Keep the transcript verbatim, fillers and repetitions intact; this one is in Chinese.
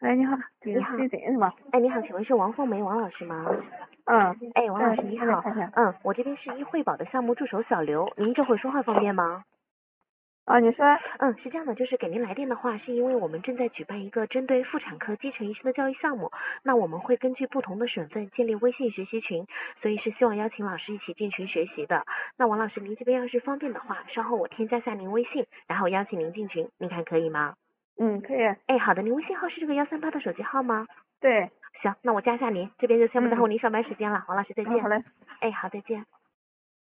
喂，你好，这个你好， 是诊是吗？ 哎，你好，请问是王凤梅王老师吗？ 嗯， 哎，王老师你好， 我来看一下。 嗯，我这边是一惠保的项目助手小刘，您这会说话方便吗？ 啊，你说。 嗯，是这样的，就是给您来电的话，是因为我们正在举办一个针对妇产科基层医生的教育项目，那我们会根据不同的省份建立微信学习群，所以是希望邀请老师一起进群学习的。那王老师，您这边要是方便的话，稍后我添加下您微信，然后邀请您进群，您看可以吗？ 嗯，可以。 哎，好的，您微信号是这个幺三八的手机号吗？ 对。 行，那我加下您，这边就先不耽误嗯。 您上班时间了，王老师再嗯， 见。 好嘞。 哎，好，再见。